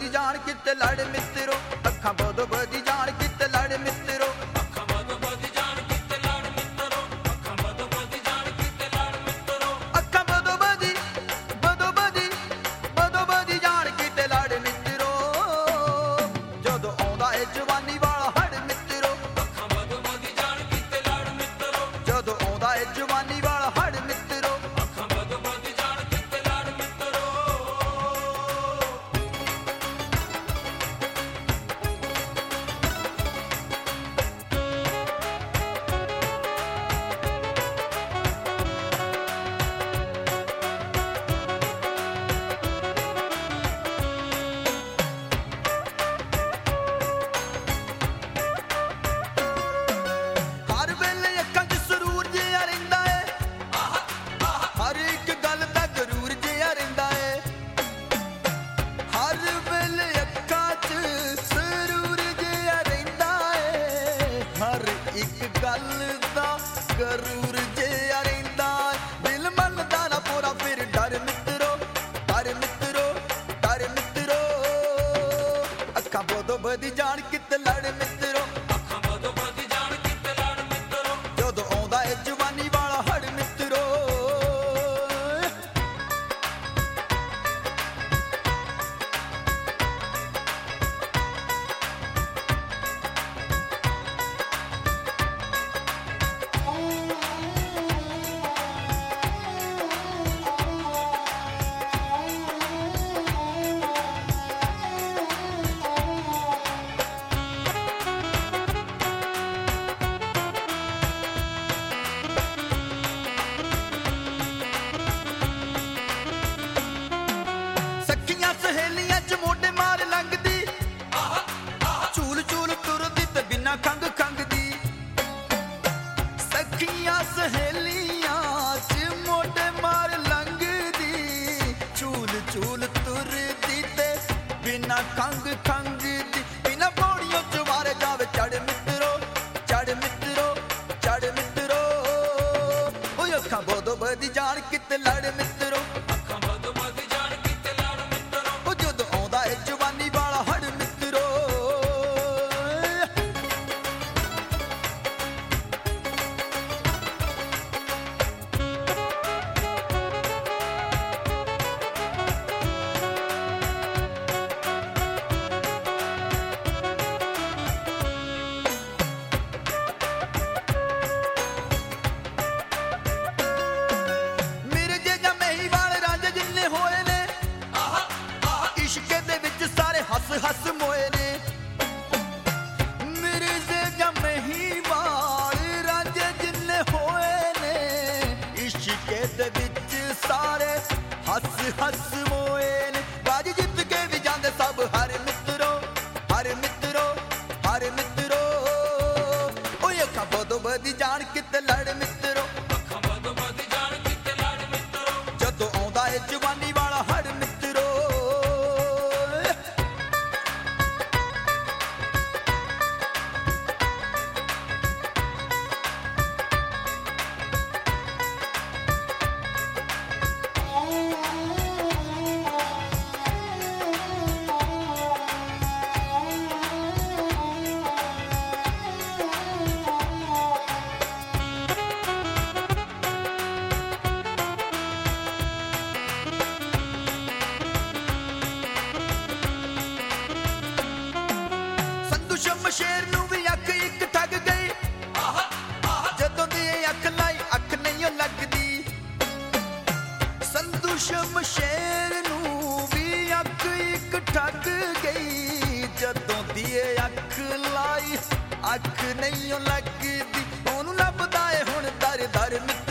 ਬਦੀ ਜਾਣ ਕਿਤੇ ਲੜ ਮਿੱਤਰੋ, ਅੱਖਾਂ ਬਦੋ ਬਦੀ ਜਾਣ ਕਿਤੇ ਲੜ ਮਿੱਤਰੋ, ਅੱਖਾਂ ਬਦੋ ਬਦੀ ਜਾਣ ਕਿਤੇ ਲੜ ਮਿੱਤਰੋ, ਅੱਖਾਂ ਬਦੋ ਬਦੀ ਜਾਣ ਕਿਤੇ ਲੜ ਮਿੱਤਰੋ, ਅੱਖਾਂ ਬਦੋ ਬਦੀ ਜਾਣ ਕਿਤੇ ਲੜ ਮਿੱਤਰੋ, ਜਦੋਂ ਆਉਂਦਾ ਏ ਜਵਾਨੀ ਵਾਲਾ ਹੜ ਮਿੱਤਰੋ, ਅੱਖਾਂ ਬਦੋ ਬਦੀ ਜਾਣ ਕਿਤੇ ਲੜ ਮਿੱਤਰੋ, ਜਦੋਂ ਆਉਂਦਾ ਏ ਜਵਾਨੀ ਵਾਲਾ ਹੜ ਮਿੱਤਰੋ। ਅੱਖਾਂ ਬਦੋ ਬਦੀ ਜਾਣ ਕਿਤੇ ਲੜ ਮਿੱਤਰੋ। ਹਰ ਵੇਲੇ ਅੱਖਾਂ 'ਚ ਸਰੂਰ ਜਿਹਾ ਰਹਿੰਦਾ ਏ, ਹਰ ਇੱਕ ਗੱਲ ਦਾ ਜ਼ਰੂਰ ਜਿਹਾ ਰਹਿੰਦਾ ਏ, ਹਰ ਵੇਲੇ ਅੱਖਾਂ 'ਚ ਸਰੂਰ ਜਿਹਾ ਰਹਿੰਦਾ ਏ, ਹਰ ਇੱਕ ਗੱਲ ਦਾ ਗਰੂਰ ਜਿਹਾ ਰਹਿੰਦਾ ਏ, ਦਿਲ ਮੰਨਦਾ ਨਾ ਪੂਰਾ ਫਿਰ ਡਰ ਮਿੱਤਰੋ, ਡਰ ਮਿੱਤਰੋ, ਡਰ ਮਿੱਤਰੋ, ਅੱਖਾਂ ਬਦੋ ਬਦੀ ਜਾਣ ਕਿਤੇ ਲੜ ਮਿੱਤਰੋ, ਅੱਖਾਂ ਬਦੋ ਬਦੀ ਜਾਣ ਕਿਤੇ ਲੜ ਮਿੱਤਰੋ, ਜਦੋਂ ਆਉਂਦਾ ਏ ਜਵਾਨੀ ਵਾਲਾ ਹੜ ਮਿੱਤਰੋ। ਸਖੀਆਂ ਸਹੇਲੀਆਂ 'ਚ ਮੋਢੇ ਮਾਰ ਲੰਘਦੀ, ਝੂਲ ਝੂਲ ਤੁਰਦੀ ਤੇ ਬਿਨਾਂ ਖੰਗ ਖੰਗਦੀ, ਸਖੀਆਂ ਸਹੇਲੀਆਂ 'ਚ ਮੋਢੇ ਮਾਰ ਲੰਘਦੀ, ਝੂਲ ਝੂਲ ਤੁਰਦੀ ਤੇ ਬਿਨਾਂ ਖੰਗ ਖੰਗਦੀ, ਬਿਨਾਂ ਪੌੜੀਆਂ 'ਚ ਵਾਰੇ ਜਾਵੇ ਚੜ ਮਿੱਤਰੋ, ਚੜ ਮਿੱਤਰੋ, ਚੜ ਮਿੱਤਰੋ, ਓਏ ਅੱਖਾਂ ਬਦੋ ਬਦੀ ਜਾਣ ਕਿਤੇ ਲੜ ਮਿੱਤਰੋ, ਅੱਖਾਂ ਬਦੋ ਬਦੀ ਜਾਣ ਕਿਤੇ ਲੜ ਮਿੱਤਰੋ, ਉਹ ਜਦੋਂ ਆਉਂਦਾ ਏ ਜਵਾਨੀ ਵਾਲਾ ਹੜ ਮਿੱਤਰੋ। ਮੇਰੇ ਜੇ ਮਹੀਂ ਵਾਲੇ ਰਾਂਝੇ ਜਿੰਨੇ ਹੋਏ ਨੇ, ਇਸ਼ਕੇ ਦੇ ਵਿੱਚ ਸਾਰੇ ਹੱਸ ਹੱਸ ਮੋਏ ਨੇ, ਮੇਰੇ ਜੇ ਮਹੀਂ ਵਾਲੇ ਰਾਂਝੇ ਜਿੰਨੇ ਹੋਏ ਨੇ, ਇਸ਼ਕੇ ਦੇ ਵਿੱਚ ਸਾਰੇ ਹੱਸ ਹੱਸ ਮੋਏ ਨੇ, ਬਾਜੀ ਜਿੱਤ ਕੇ ਵੀ ਜਾਂਦੇ ਸਭ ਹਰ ਮਿੱਤਰੋ, ਹਰ ਮਿੱਤਰੋ, ਹਰ ਮਿੱਤਰੋ, ਓਏ ਅੱਖਾਂ ਬਦੋ ਬਦੀ ਜਾਣ ਕਿਤੇ ਲੜ ਮਿੱਤਰੋ, ਅੱਖਾਂ ਬਦੋ ਬਦੀ ਜਾਣ ਕਿਤੇ ਲੜ ਮਿੱਤਰੋ, ਜਦੋਂ ਆਉਂਦਾ ਏ ਜਵਾਨੀ ਵਾਲਾ ਹੜ ਮਿੱਤਰੋ। ਸੰਧੂ ਸ਼ਮਸ਼ੇਰ ਨੂੰ ਵੀ ਅੱਖ ਇੱਕ ਠੱਗ ਗਈ, ਜਦੋਂ ਦੀ ਇਹ ਅੱਖ ਲਾਈ ਅੱਖ ਨਹੀਂ ਓ ਲੱਗਦੀ, ਸੰਧੂ ਸ਼ਮਸ਼ੇਰ ਨੂੰ ਵੀ ਅੱਖ ਇੱਕ ਠੱਗ ਗਈ, ਜਦੋਂ ਦੀ ਇਹ ਅੱਖ ਲਾਈ ਅੱਖ ਨਹੀਂ ਓ ਲੱਗਦੀ, ਉਹਨੂੰ ਲੱਭਦਾ ਏ ਹੁਣ ਦਰ ਦਰ ਮਿੱਤਰੋ,